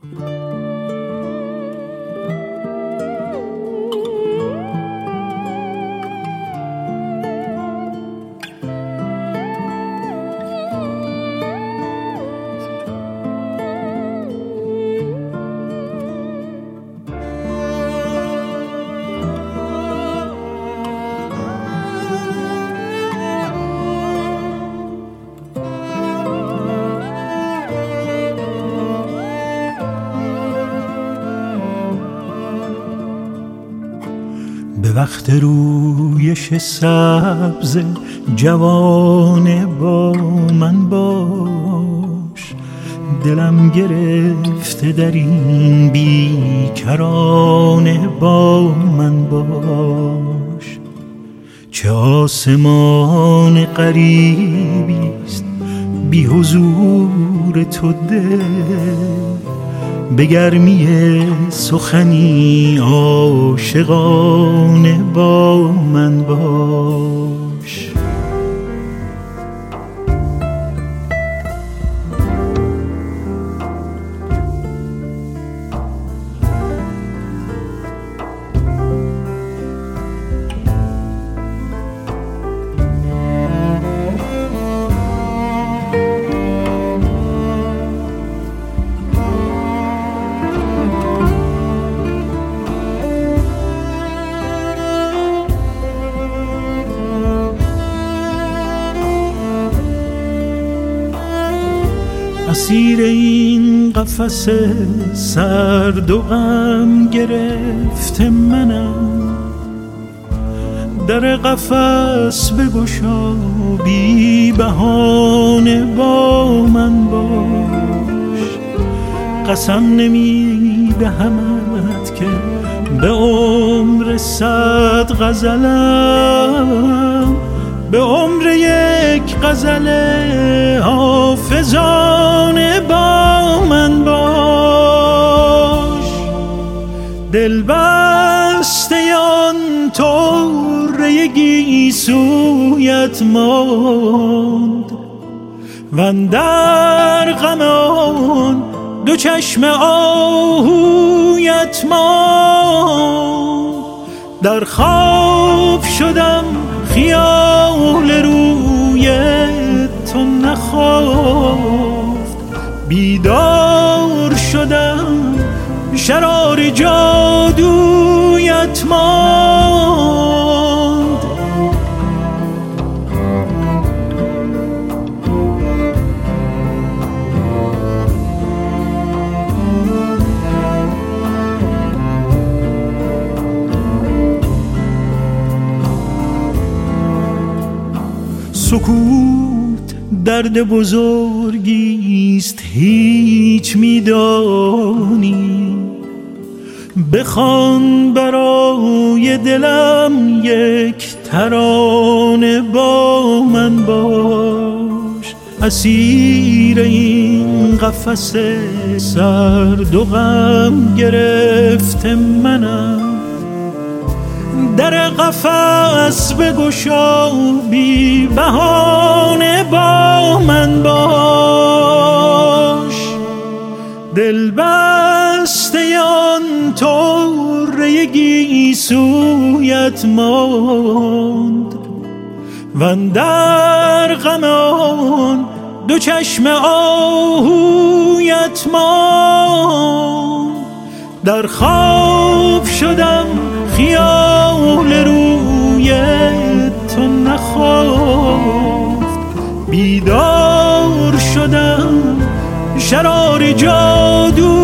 به وقت رویش سبز جوان با من باش، دلم گرفته در این بیکرانه با من باش. چه آسمان غریبی است بی حضور تو دل، به گرمی سخنی عاشقانه با من باش. اسیر این قفس سرد و غم گرفته منم، در قفس بگشا بی بهانه با من باش. قسم نمی دهمت که به عمر 100 غزلم، به عمر یک غزل حافظانه با من باش. دل بسته آن طره گیسویت ماند، واندر غم آن 2 چشم آهویت ماند. در خواب شدم خیال روی تو نخفت، بیدار شدم شرار جادویت ماند. سکوت درد بزرگیست هیچ میدانی، بخوان برای دلم یک ترانه با من باش. اسیر این قفس سرد و غم گرفته منم، در قفس بگشا بی بهانه با من باش. دل بسته آن طره گیسویت ماند، واندر غم آن 2 چشم آهویت ماند. در خواب شدم خیال روی تو نخفت، بیدار شدم شرار جادو